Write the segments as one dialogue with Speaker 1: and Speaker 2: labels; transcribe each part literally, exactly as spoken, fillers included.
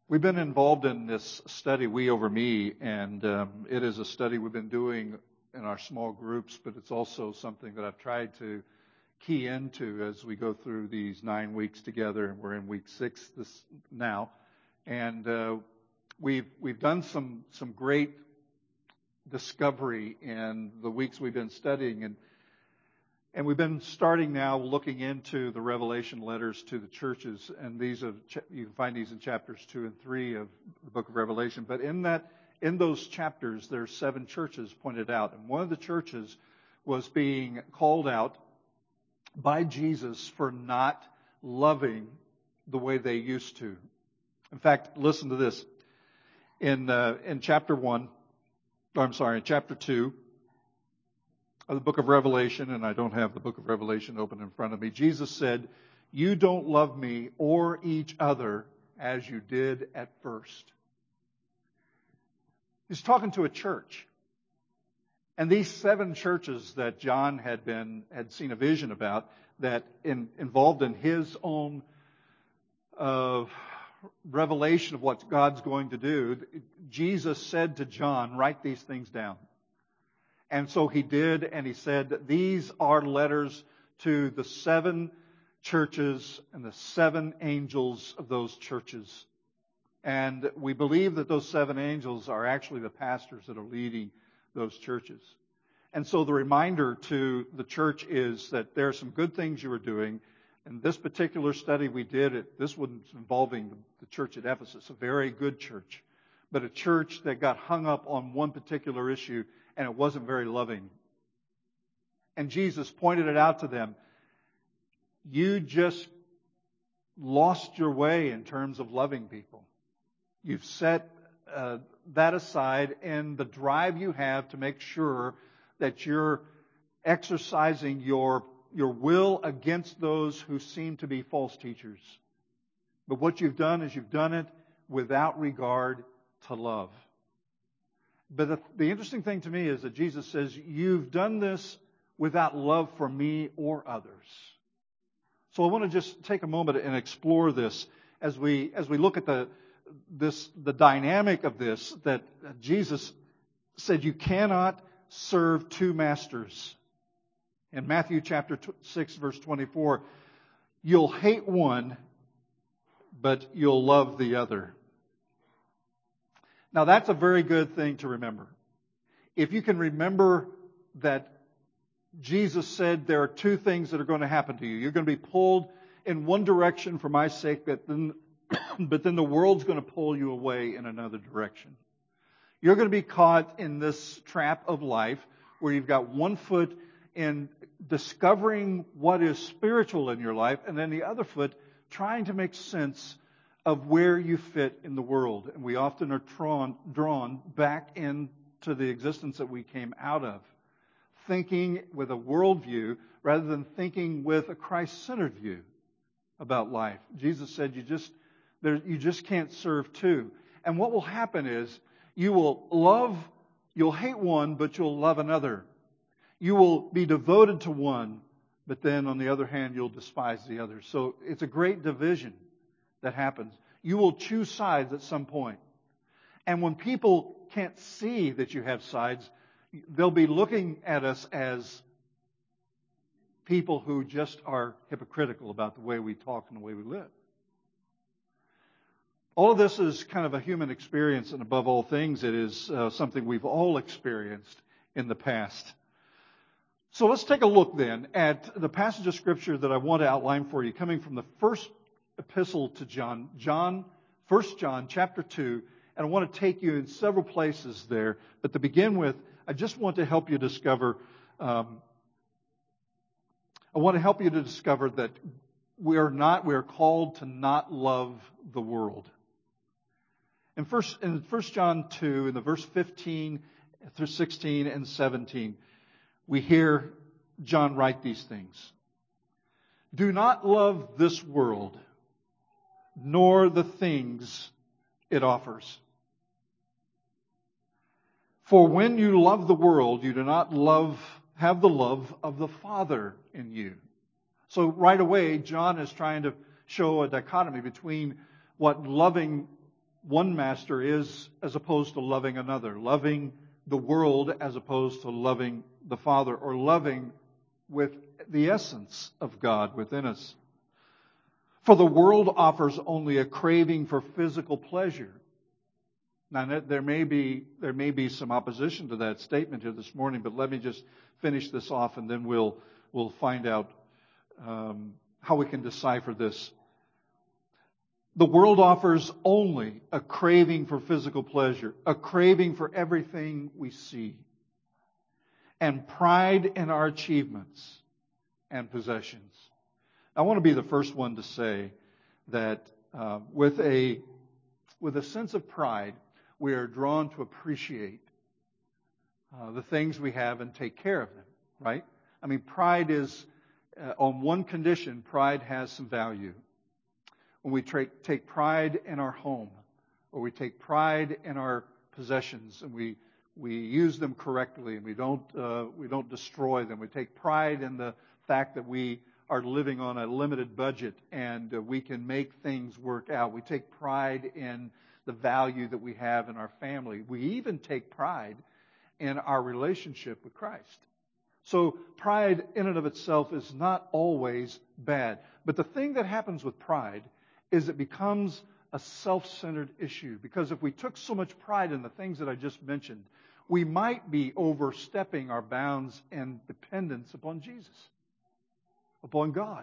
Speaker 1: We've been involved in this study, We Over Me, and um, it is a study we've been doing in our small groups, but it's also something that I've tried to key into as we go through these nine weeks together, and we're in week six this now. And uh, we've we've done some some great discovery in the weeks we've been studying, and and we've been starting now looking into the Revelation letters to the churches, and these are you can find these in chapters two and three of the book of Revelation. But in that in those chapters, there's seven churches pointed out, and one of the churches was being called out by Jesus for not loving the way they used to. In fact, listen to this. In uh, in chapter one, or I'm sorry, in chapter two of the book of Revelation, and I don't have the book of Revelation open in front of me, Jesus said, "You don't love me or each other as you did at first." He's talking to a church. And these seven churches that John had been had seen a vision about, that in, involved in his own uh, revelation of what God's going to do, Jesus said to John, "Write these things down." And so he did, and he said, "These are letters to the seven churches and the seven angels of those churches." And we believe that those seven angels are actually the pastors that are leading those churches. And so the reminder to the church is that there are some good things you are doing. In this particular study we did, it, this was involving the church at Ephesus, a very good church, but a church that got hung up on one particular issue, and it wasn't very loving. And Jesus pointed it out to them. You just lost your way in terms of loving people. You've set uh, that aside in the drive you have to make sure that you're exercising your, your will against those who seem to be false teachers. But what you've done is you've done it without regard to love. But the, the interesting thing to me is that Jesus says, you've done this without love for me or others. So I want to just take a moment and explore this as we as we look at the this the dynamic of this, that Jesus said you cannot serve two masters. In Matthew chapter six, verse twenty-four, you'll hate one, but you'll love the other. Now that's a very good thing to remember. If you can remember that Jesus said there are two things that are going to happen to you. You're going to be pulled in one direction for my sake, but then, but then the world's going to pull you away in another direction. You're going to be caught in this trap of life where you've got one foot in discovering what is spiritual in your life, and then the other foot trying to make sense of where you fit in the world. And we often are drawn, drawn back into the existence that we came out of, thinking with a worldview rather than thinking with a Christ-centered view about life. Jesus said you just there, you just can't serve two. And what will happen is you will love, you'll hate one, but you'll love another. You will be devoted to one, but then on the other hand, you'll despise the other. So it's a great division that happens. You will choose sides at some point. And when people can't see that you have sides, they'll be looking at us as people who just are hypocritical about the way we talk and the way we live. All of this is kind of a human experience, and above all things, it is uh, something we've all experienced in the past. So let's take a look then at the passage of Scripture that I want to outline for you, coming from the first epistle to John, John, First John chapter two, and I want to take you in several places there. But to begin with, I just want to help you discover, um, I want to help you to discover that we are not, we are called to not love the world. In first, in First John two, in the verse fifteen through sixteen and seventeen, we hear John write these things. Do not love this world, nor the things it offers. For when you love the world, you do not love, have the love of the Father in you. So right away, John is trying to show a dichotomy between what loving one master is as opposed to loving another, loving the world as opposed to loving the Father, or loving with the essence of God within us. For the world offers only a craving for physical pleasure. Now, there may be there may be some opposition to that statement here this morning, but let me just finish this off, and then we'll we'll find out um, how we can decipher this. The world offers only a craving for physical pleasure, a craving for everything we see, and pride in our achievements and possessions. I want to be the first one to say that uh, with a with a sense of pride, we are drawn to appreciate uh, the things we have and take care of them, right? I mean, pride is, uh, on one condition, pride has some value. When we tra- take pride in our home, or we take pride in our possessions, and we we use them correctly, and we don't uh, we don't destroy them. We take pride in the fact that we are living on a limited budget, and uh, we can make things work out. We take pride in the value that we have in our family. We even take pride in our relationship with Christ. So pride in and of itself is not always bad. But the thing that happens with pride is it becomes a self-centered issue. Because if we took so much pride in the things that I just mentioned, we might be overstepping our bounds and dependence upon Jesus, upon God.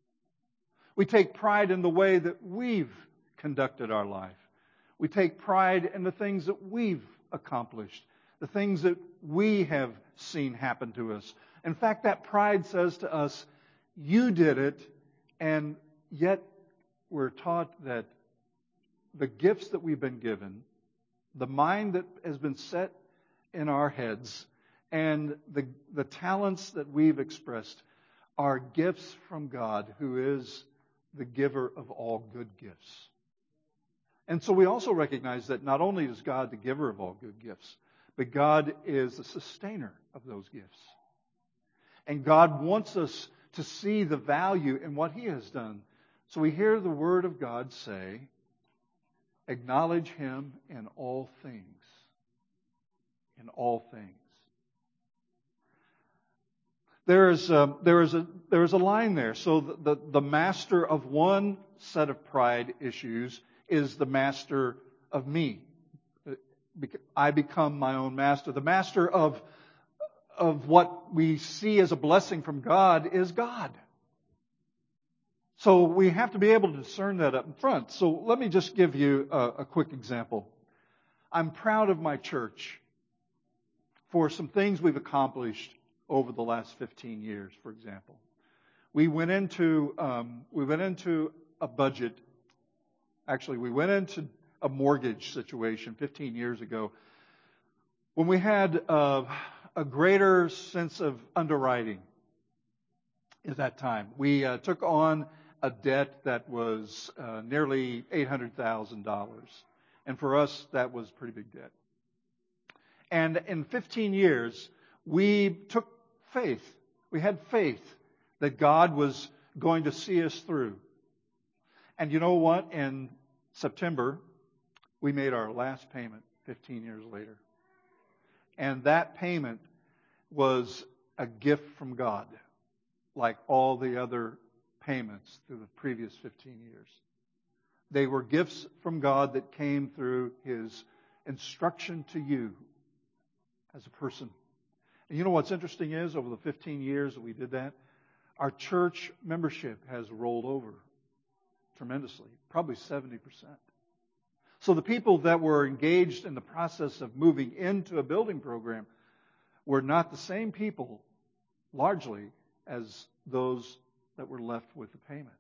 Speaker 1: We take pride in the way that we've conducted our life. We take pride in the things that we've accomplished, the things that we have seen happen to us. In fact, that pride says to us, you did it, and yet we're taught that the gifts that we've been given, the mind that has been set in our heads, and the, the talents that we've expressed are gifts from God, who is the giver of all good gifts. And so we also recognize that not only is God the giver of all good gifts, but God is the sustainer of those gifts. And God wants us to see the value in what He has done. So we hear the Word of God say, acknowledge Him in all things. In all things. There is a, there is a, there is a line there. So the, the, the master of one set of pride issues is the master of me. I become my own master. The master of, of what we see as a blessing from God is God. So we have to be able to discern that up in front. So let me just give you a, a quick example. I'm proud of my church for some things we've accomplished over the last fifteen years, for example. We went into um, we went into a budget. Actually, we went into a mortgage situation fifteen years ago when we had uh, a greater sense of underwriting at that time. We uh, took on a debt that was uh, nearly eight hundred thousand dollars. And for us, that was pretty big debt. And in fifteen years, we took faith. We had faith that God was going to see us through. And you know what? In September, we made our last payment fifteen years later. And that payment was a gift from God, like all the other payments through the previous fifteen years. They were gifts from God that came through His instruction to you as a person. And you know what's interesting is, over the fifteen years that we did that, our church membership has rolled over tremendously, probably seventy percent. So the people that were engaged in the process of moving into a building program were not the same people, largely, as those that were left with the payment.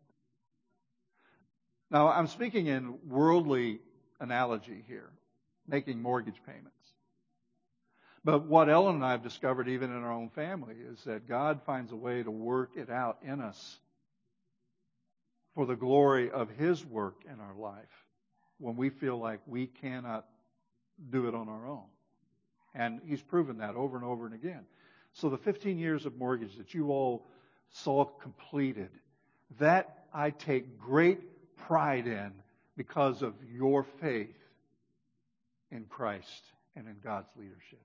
Speaker 1: Now, I'm speaking in worldly analogy here, making mortgage payments. But what Ellen and I have discovered, even in our own family, is that God finds a way to work it out in us for the glory of His work in our life when we feel like we cannot do it on our own. And He's proven that over and over and again. So the fifteen years of mortgage that you all saw completed, that I take great pride in, because of your faith in Christ and in God's leadership.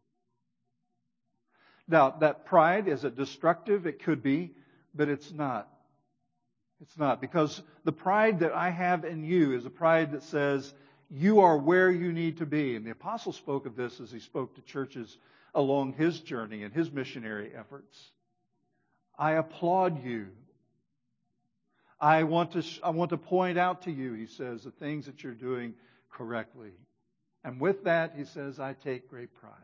Speaker 1: Now, that pride, is it destructive? It could be, but it's not. It's not, because the pride that I have in you is a pride that says you are where you need to be. And the apostle spoke of this as he spoke to churches along his journey and his missionary efforts. I applaud you. I want to, I want to point out to you, he says, the things that you're doing correctly. And with that, he says, I take great pride.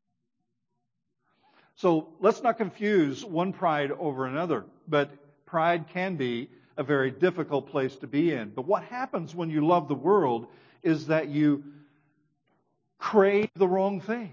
Speaker 1: So let's not confuse one pride over another. But pride can be a very difficult place to be in. But what happens when you love the world is that you crave the wrong thing.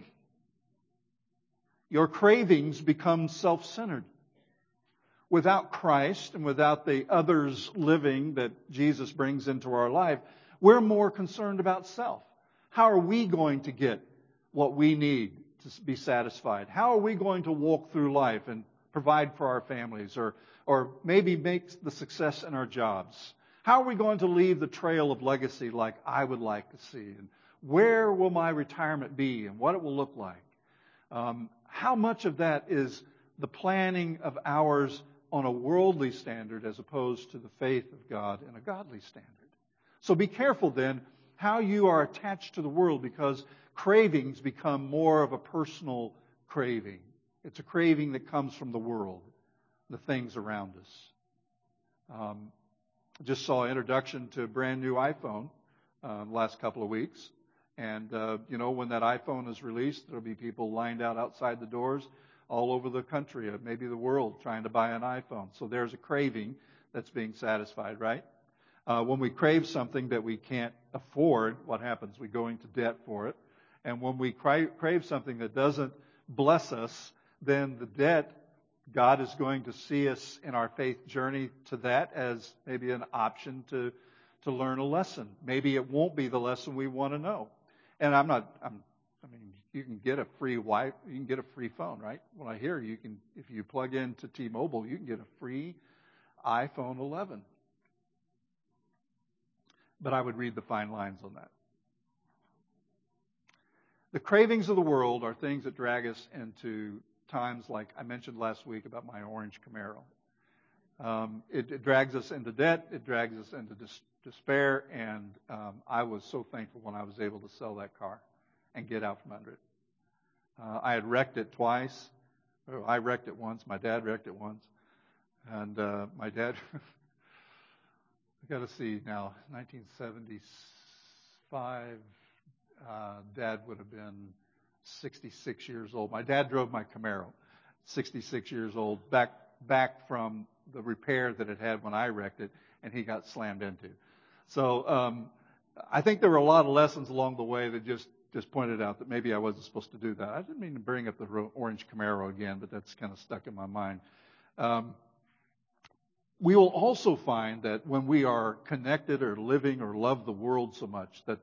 Speaker 1: Your cravings become self-centered. Without Christ and without the others living that Jesus brings into our life, we're more concerned about self. How are we going to get what we need to be satisfied? How are we going to walk through life and provide for our families, or or maybe make the success in our jobs? How are we going to leave the trail of legacy like I would like to see? And where will my retirement be and what it will look like? Um, how much of that is the planning of ours on a worldly standard as opposed to the faith of God and a godly standard? So be careful then how you are attached to the world, because cravings become more of a personal craving. It's a craving that comes from the world, the things around us. Um, just saw an introduction to a brand new iPhone uh, the last couple of weeks. And, uh, you know, when that iPhone is released, there'll be people lined out outside the doors all over the country, uh, maybe the world, trying to buy an iPhone. So there's a craving that's being satisfied, right? Uh, when we crave something that we can't afford, what happens? We go into debt for it. And when we cra- crave something that doesn't bless us, then the debt, God is going to see us in our faith journey to that as maybe an option to, to learn a lesson. Maybe it won't be the lesson we want to know. And I'm not, I'm, I mean, you can get a free Wi, you can get a free phone, right? Well, I hear you can, if you plug into T-Mobile, you can get a free iPhone eleven. But I would read the fine lines on that. The cravings of the world are things that drag us into times like I mentioned last week about my orange Camaro. Um, it, it drags us into debt. It drags us into dis- despair. And um, I was so thankful when I was able to sell that car and get out from under it. Uh, I had wrecked it twice. Oh, I wrecked it once. My dad wrecked it once. And uh, my dad, I got to see now, nineteen seventy-five, uh, Dad would have been sixty-six years old. My dad drove my Camaro, sixty-six years old, back back from the repair that it had when I wrecked it, and he got slammed into. So um, I think there were a lot of lessons along the way that just, just pointed out that maybe I wasn't supposed to do that. I didn't mean to bring up the orange Camaro again, but that's kind of stuck in my mind. Um, we will also find that when we are connected or living or love the world so much that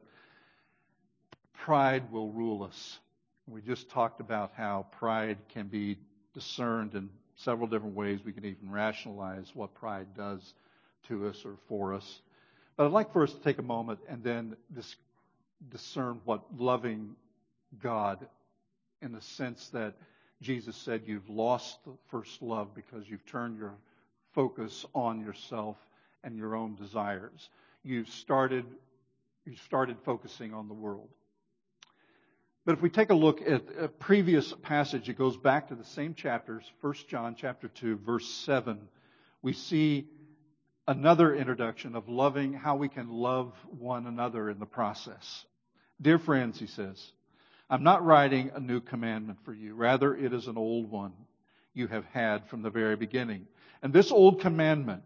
Speaker 1: pride will rule us. We just talked about how pride can be discerned in several different ways. We can even rationalize what pride does to us or for us. But I'd like for us to take a moment and then dis- discern what loving God, in the sense that Jesus said you've lost the first love because you've turned your focus on yourself and your own desires. You've started, you've started focusing on the world. But if we take a look at a previous passage, it goes back to the same chapters, First John chapter two, verse seven. We see another introduction of loving, how we can love one another in the process. Dear friends, he says, I'm not writing a new commandment for you. Rather, it is an old one you have had from the very beginning. And this old commandment,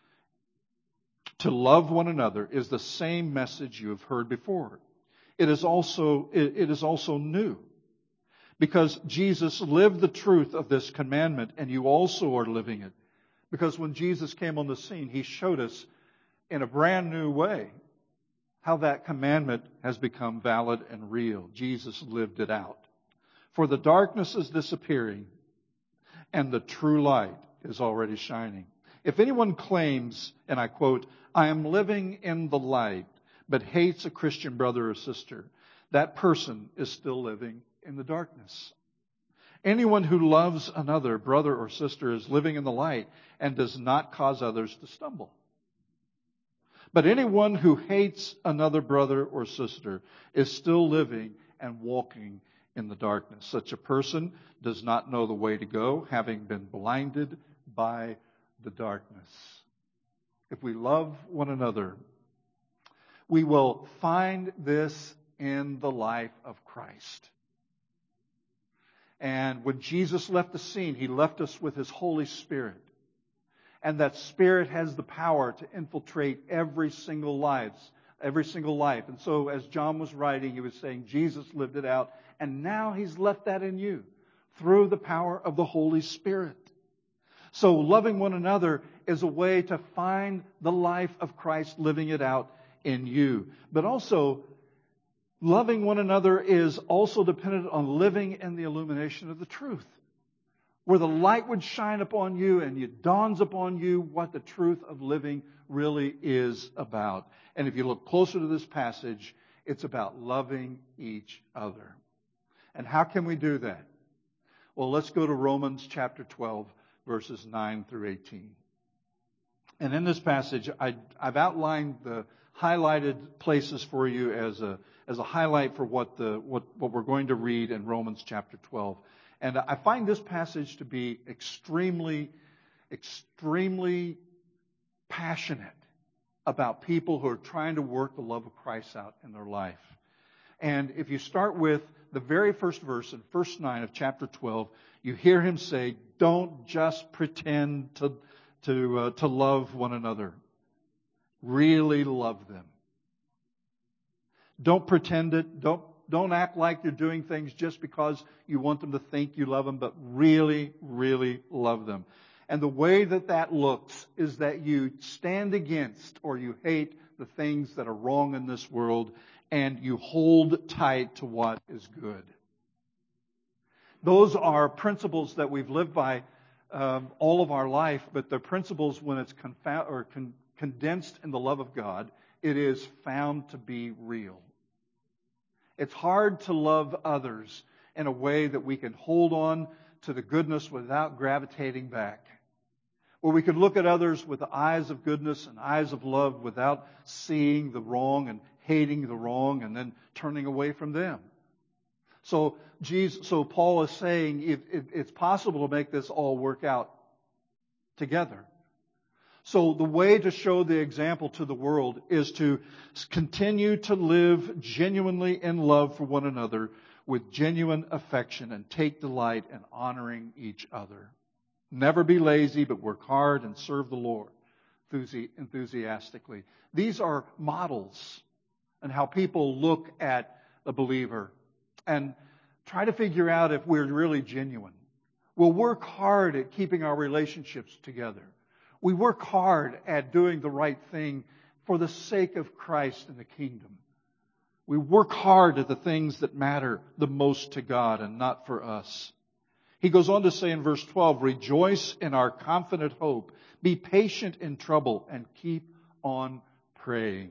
Speaker 1: to love one another, is the same message you have heard before. It is also, it is also new, because Jesus lived the truth of this commandment, and you also are living it. Because when Jesus came on the scene, he showed us in a brand new way how that commandment has become valid and real. Jesus lived it out. For the darkness is disappearing, and the true light is already shining. If anyone claims, and I quote, I am living in the light, but hates a Christian brother or sister, that person is still living in the darkness. Anyone who loves another brother or sister is living in the light and does not cause others to stumble. But anyone who hates another brother or sister is still living and walking in the darkness. Such a person does not know the way to go, having been blinded by the darkness. If we love one another, we will find this in the life of Christ. And when Jesus left the scene, He left us with His Holy Spirit. And that Spirit has the power to infiltrate every single lives, every single life. And so as John was writing, he was saying Jesus lived it out. And now He's left that in you through the power of the Holy Spirit. So loving one another is a way to find the life of Christ living it out in you. But also, loving one another is also dependent on living in the illumination of the truth, where the light would shine upon you and it dawns upon you what the truth of living really is about. And if you look closer to this passage, it's about loving each other. And how can we do that? Well, let's go to Romans chapter twelve, verses nine through eighteen. And in this passage, I, I've outlined the highlighted places for you as a as a highlight for what the what, what we're going to read in Romans chapter twelve. And I find this passage to be extremely, extremely passionate about people who are trying to work the love of Christ out in their life. And if you start with the very first verse in verse nine of chapter twelve, you hear him say, don't just pretend to to uh, to love one another. Really love them. Don't pretend it. Don't don't act like you're doing things just because you want them to think you love them, but really, really love them. And the way that that looks is that you stand against or you hate the things that are wrong in this world and you hold tight to what is good. Those are principles that we've lived by um, all of our life, but they're principles when it's confound, or con- condensed in the love of God, it is found to be real. It's hard to love others in a way that we can hold on to the goodness without gravitating back. Where we can look at others with the eyes of goodness and eyes of love without seeing the wrong and hating the wrong and then turning away from them. So Jesus, so Paul is saying it, it, it's possible to make this all work out together. So the way to show the example to the world is to continue to live genuinely in love for one another with genuine affection and take delight in honoring each other. Never be lazy, but work hard and serve the Lord enthusiastically. These are models and how people look at a believer and try to figure out if we're really genuine. We'll work hard at keeping our relationships together. We work hard at doing the right thing for the sake of Christ and the kingdom. We work hard at the things that matter the most to God and not for us. He goes on to say in verse twelve, rejoice in our confident hope, be patient in trouble, and keep on praying.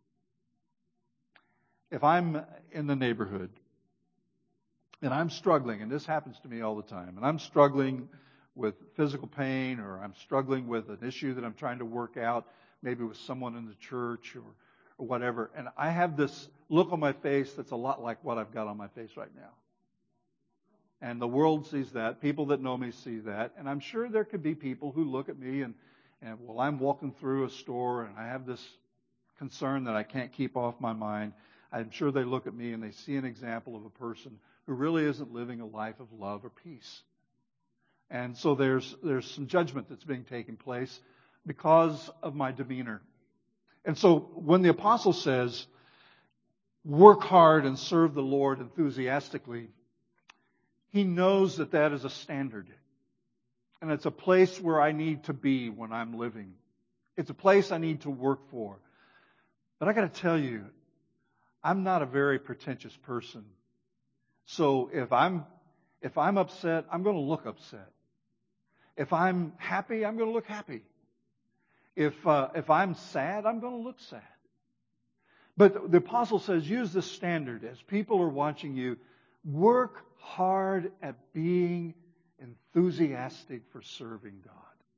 Speaker 1: If I'm in the neighborhood and I'm struggling, and this happens to me all the time, and I'm struggling with physical pain, or I'm struggling with an issue that I'm trying to work out, maybe with someone in the church or, or whatever, and I have this look on my face that's a lot like what I've got on my face right now. And the world sees that. People that know me see that. And I'm sure there could be people who look at me and, and well, I'm walking through a store and I have this concern that I can't keep off my mind. I'm sure they look at me and they see an example of a person who really isn't living a life of love or peace. And so there's there's some judgment that's being taken place because of my demeanor. And so when the apostle says, work hard and serve the Lord enthusiastically, he knows that that is a standard. And it's a place where I need to be when I'm living. It's a place I need to work for. But I got to tell you, I'm not a very pretentious person. So if I'm if I'm upset, I'm going to look upset. If I'm happy, I'm going to look happy. If uh, if I'm sad, I'm going to look sad. But the apostle says, use this standard as people are watching you. Work hard at being enthusiastic for serving God.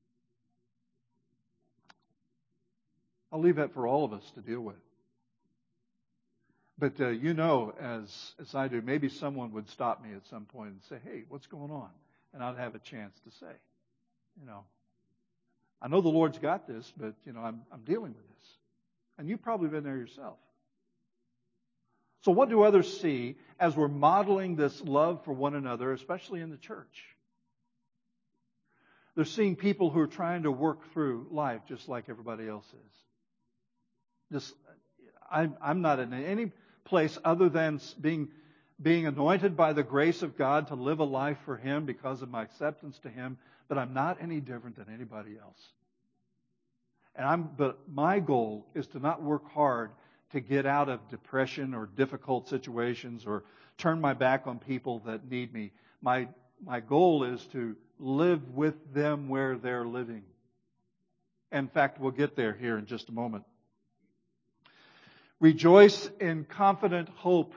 Speaker 1: I'll leave that for all of us to deal with. But uh, you know, as as I do, maybe someone would stop me at some point and say, hey, what's going on? And I'd have a chance to say, you know, I know the Lord's got this, but, you know, I'm I'm dealing with this. And you've probably been there yourself. So what do others see as we're modeling this love for one another, especially in the church? They're seeing people who are trying to work through life just like everybody else is. Just, I'm, I'm not in any place other than being, being anointed by the grace of God to live a life for Him because of my acceptance to Him, but I'm not any different than anybody else. And I'm, but my goal is to not work hard to get out of depression or difficult situations or turn my back on people that need me. My, my goal is to live with them where they're living. In fact, we'll get there here in just a moment. Rejoice in confident hope.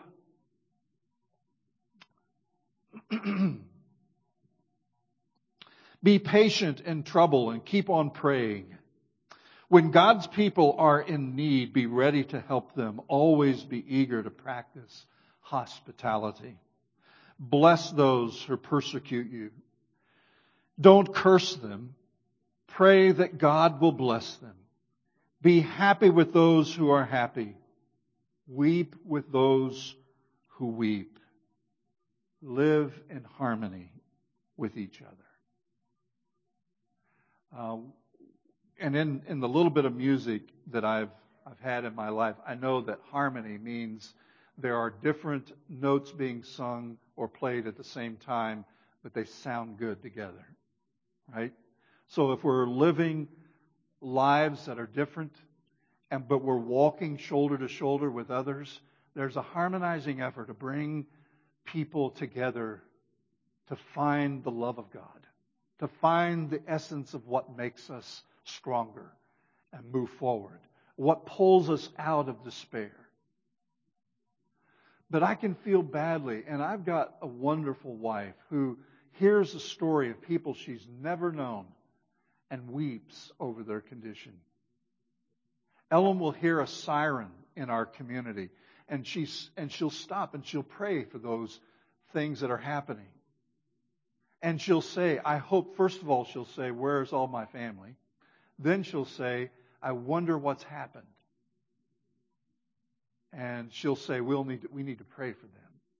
Speaker 1: Be patient in trouble and keep on praying. When God's people are in need, be ready to help them. Always be eager to practice hospitality. Bless those who persecute you. Don't curse them. Pray that God will bless them. Be happy with those who are happy. Weep with those who weep. Live in harmony with each other. Uh, and in, in the little bit of music that I've I've had in my life, I know that harmony means there are different notes being sung or played at the same time, but they sound good together. Right? So if we're living lives that are different, and but we're walking shoulder to shoulder with others, there's a harmonizing effort to bring people together to find the love of God, to find the essence of what makes us stronger and move forward, what pulls us out of despair. But I can feel badly, and I've got a wonderful wife who hears a story of people she's never known and weeps over their condition. Ellen will hear a siren in our community, and she's and she'll stop and she'll pray for those things that are happening. And she'll say, I hope, first of all, she'll say, where's all my family? Then she'll say, I wonder what's happened. And she'll say, we'll need to, we need to pray for them.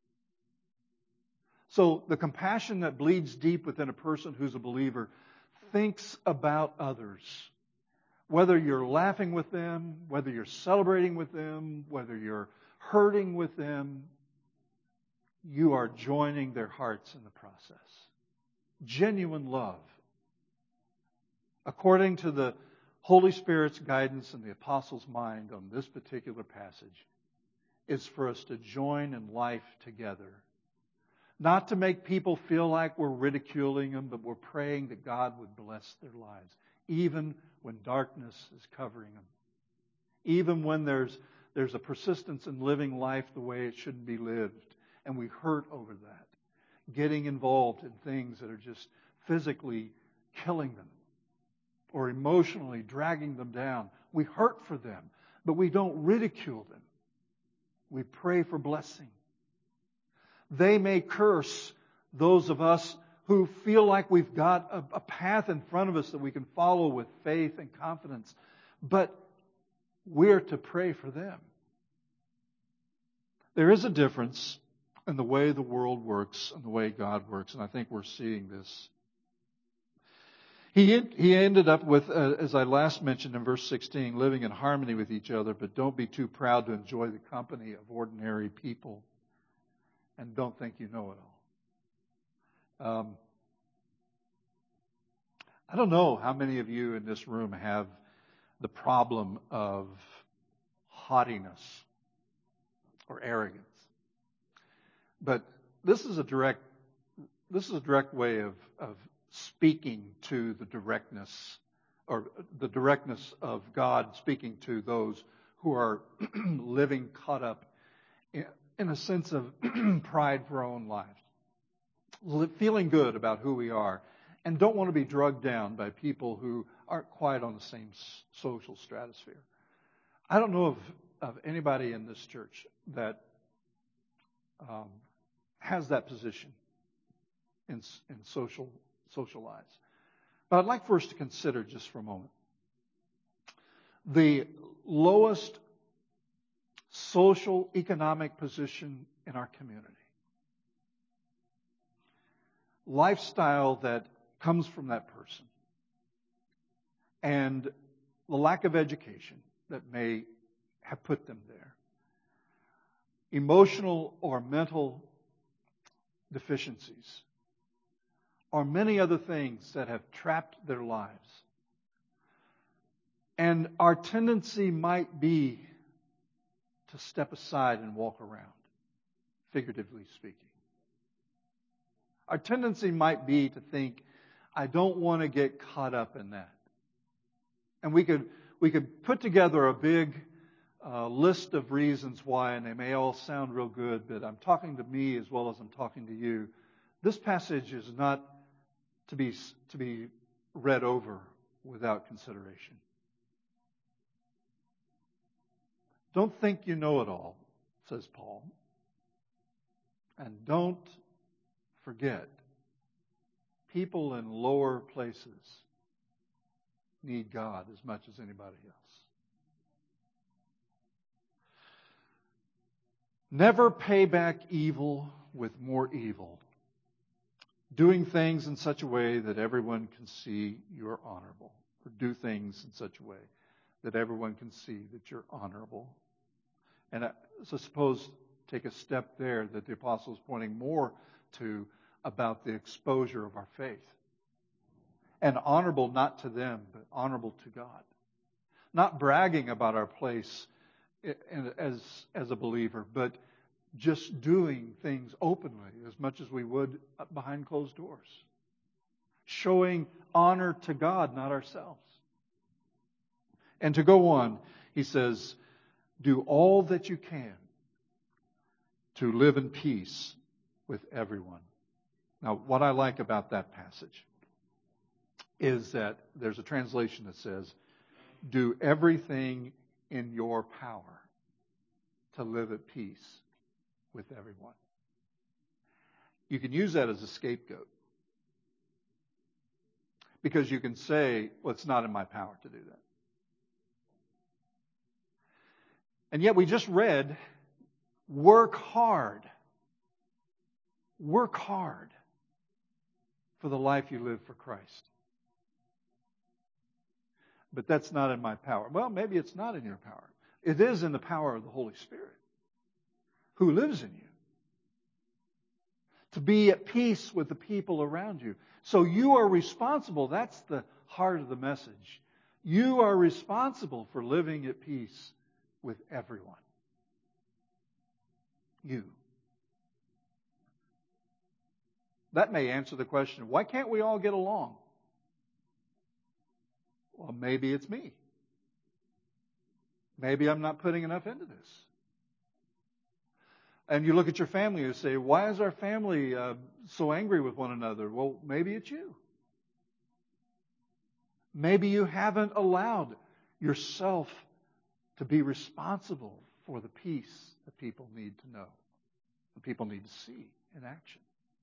Speaker 1: So the compassion that bleeds deep within a person who's a believer thinks about others. Whether you're laughing with them, whether you're celebrating with them, whether you're hurting with them, you are joining their hearts in the process. Genuine love, according to the Holy Spirit's guidance and the Apostles' mind on this particular passage, is for us to join in life together. Not to make people feel like we're ridiculing them, but we're praying that God would bless their lives, even when darkness is covering them. Even when there's there's a persistence in living life the way it shouldn't be lived, and we hurt over that. Getting involved in things that are just physically killing them or emotionally dragging them down. We hurt for them, but we don't ridicule them. We pray for blessing. They may curse those of us who feel like we've got a, a path in front of us that we can follow with faith and confidence, but we're to pray for them. There is a difference in the way the world works and the way God works, and I think we're seeing this. He he ended up with, uh, as I last mentioned in verse sixteen, living in harmony with each other, but don't be too proud to enjoy the company of ordinary people, and don't think you know it all. Um, I don't know how many of you in this room have the problem of haughtiness or arrogance. But this is a direct, this is a direct way of, of speaking to the directness, or the directness of God speaking to those who are living caught up in, in a sense of pride for our own lives, li- feeling good about who we are, and don't want to be drugged down by people who aren't quite on the same s- social stratosphere. I don't know of, of anybody in this church that um, has that position in, in social social lives. But I'd like for us to consider just for a moment the lowest social economic position in our community. Lifestyle that comes from that person. And the lack of education that may have put them there. Emotional or mental deficiencies. Or many other things that have trapped their lives. And our tendency might be to step aside and walk around, figuratively speaking. Our tendency might be to think, I don't want to get caught up in that. And we could we could put together a big uh, list of reasons why, and they may all sound real good, but I'm talking to me as well as I'm talking to you. This passage is not to be to be read over without consideration. Don't think you know it all, says Paul. And don't forget, people in lower places need God as much as anybody else. Never pay back evil with more evil, doing things in such a way that everyone can see you're honorable, or do things in such a way that everyone can see that you're honorable. And I, so suppose, take a step there that the apostle is pointing more to about the exposure of our faith. And honorable not to them, but honorable to God. Not bragging about our place as, as a believer, but just doing things openly as much as we would behind closed doors. Showing honor to God, not ourselves. And to go on, he says, do all that you can to live in peace with everyone. Now, what I like about that passage is that there's a translation that says, do everything in your power to live at peace with everyone. You can use that as a scapegoat. Because you can say, well, it's not in my power to do that. And yet we just read, work hard. Work hard for the life you live for Christ. But that's not in my power. Well, maybe it's not in your power. It is in the power of the Holy Spirit, who lives in you. To be at peace with the people around you. So you are responsible. That's the heart of the message. You are responsible for living at peace with everyone. You. That may answer the question, why can't we all get along? Well, maybe it's me. Maybe I'm not putting enough into this. And you look at your family and say, why is our family uh, so angry with one another? Well, maybe it's you. Maybe you haven't allowed yourself to be responsible for the peace that people need to know, that people need to see in action.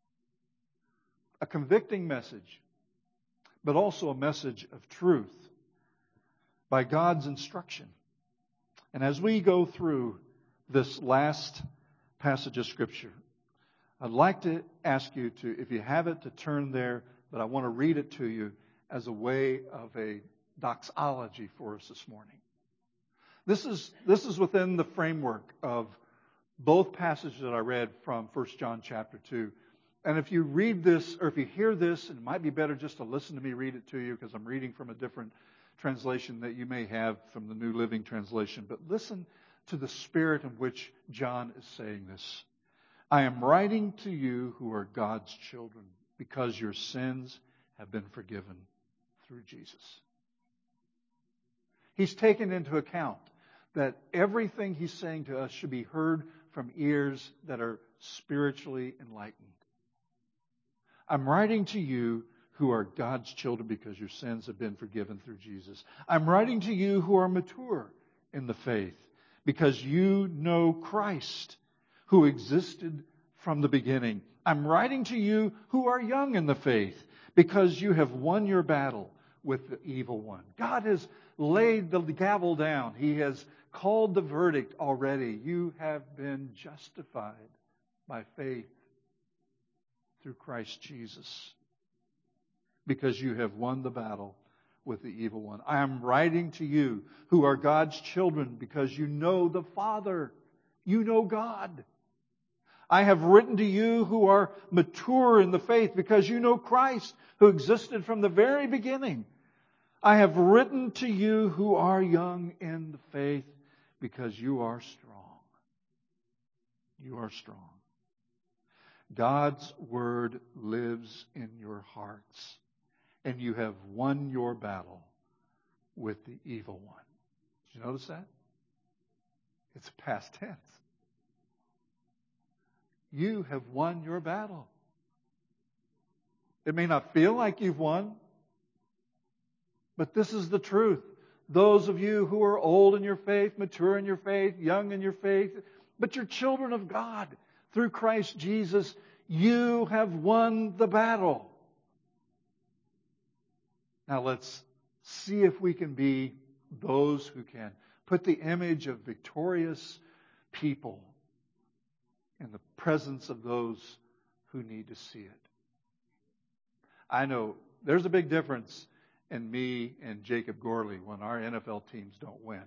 Speaker 1: A convicting message, but also a message of truth by God's instruction. And as we go through this last passage of Scripture, I'd like to ask you to, if you have it, to turn there, but I want to read it to you as a way of a doxology for us this morning. This is, this is within the framework of both passages that I read from First John chapter two. And if you read this, or if you hear this, it might be better just to listen to me read it to you, because I'm reading from a different translation that you may have from the New Living Translation. But listen to the spirit in which John is saying this. I am writing to you who are God's children, because your sins have been forgiven through Jesus. He's taken into account that everything He's saying to us should be heard from ears that are spiritually enlightened. I'm writing to you who are God's children because your sins have been forgiven through Jesus. I'm writing to you who are mature in the faith because you know Christ, who existed from the beginning. I'm writing to you who are young in the faith because you have won your battle with the evil one. God has laid the gavel down. He has called the verdict already. You have been justified by faith through Christ Jesus because you have won the battle with the evil one. I am writing to you who are God's children because you know the Father. You know God. I have written to you who are mature in the faith because you know Christ, who existed from the very beginning. I have written to you who are young in the faith because you are strong. You are strong. God's Word lives in your hearts, and you have won your battle with the evil one. Did you notice that? It's past tense. You have won your battle. It may not feel like you've won, but this is the truth. Those of you who are old in your faith, mature in your faith, young in your faith, but you're children of God through Christ Jesus, you have won the battle. Now let's see if we can be those who can put the image of victorious people in the presence of those who need to see it. I know there's a big difference in me and Jacob Gorley when our N F L teams don't win.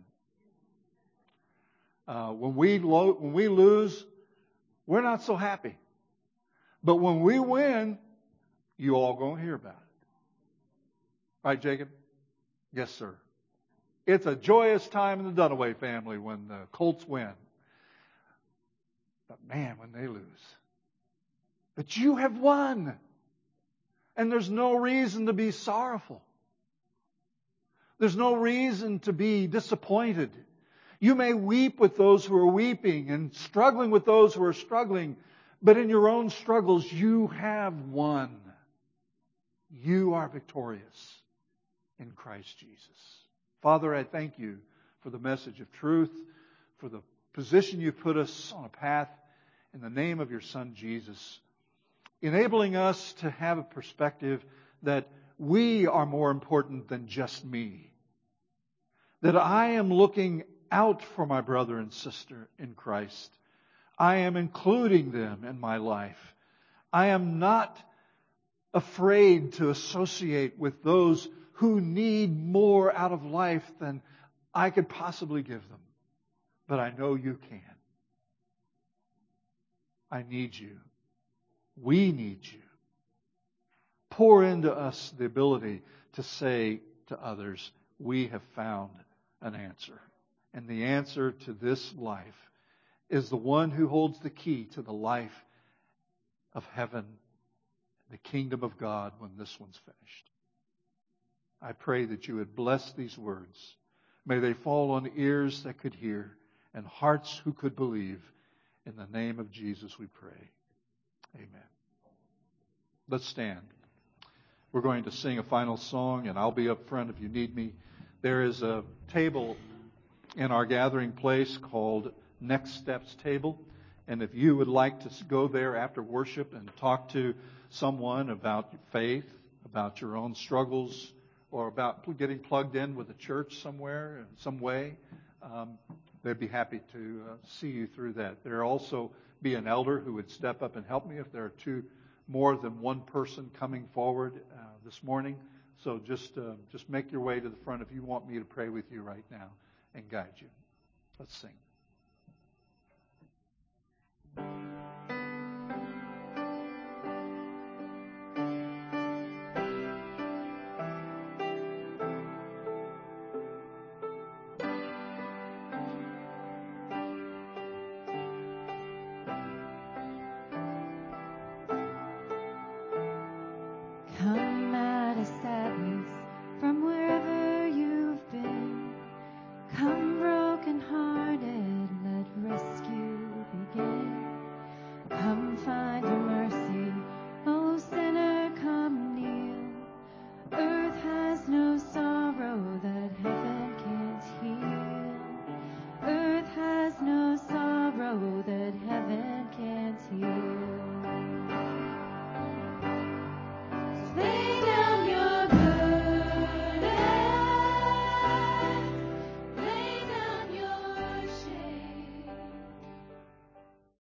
Speaker 1: Uh, when we lo- when we lose, we're not so happy. But when we win, you all gonna hear about it. Right, Jacob? Yes, sir. It's a joyous time in the Dunaway family when the Colts win. But man, when they lose. But you have won. And there's no reason to be sorrowful. There's no reason to be disappointed. You may weep with those who are weeping and struggling with those who are struggling, but in your own struggles, you have won. You are victorious in Christ Jesus. Father, I thank you for the message of truth, for the position you've put us on a path in the name of your Son, Jesus, enabling us to have a perspective that we are more important than just me. That I am looking out for my brother and sister in Christ. I am including them in my life. I am not afraid to associate with those who need more out of life than I could possibly give them. But I know you can. I need you. We need you. Pour into us the ability to say to others, we have found an answer. And the answer to this life is the one who holds the key to the life of heaven, the kingdom of God when this one's finished. I pray that you would bless these words. May they fall on ears that could hear and hearts who could believe. In the name of Jesus we pray. Amen. Let's stand. We're going to sing a final song, and I'll be up front if you need me. There is a table in our gathering place called Next Steps Table. And if you would like to go there after worship and talk to someone about faith, about your own struggles, or about getting plugged in with a church somewhere in some way, um, they'd be happy to uh, see you through that. There'll also be an elder who would step up and help me if there are two more than one person coming forward uh, this morning. So just uh, just make your way to the front if you want me to pray with you right now and guide you. Let's sing.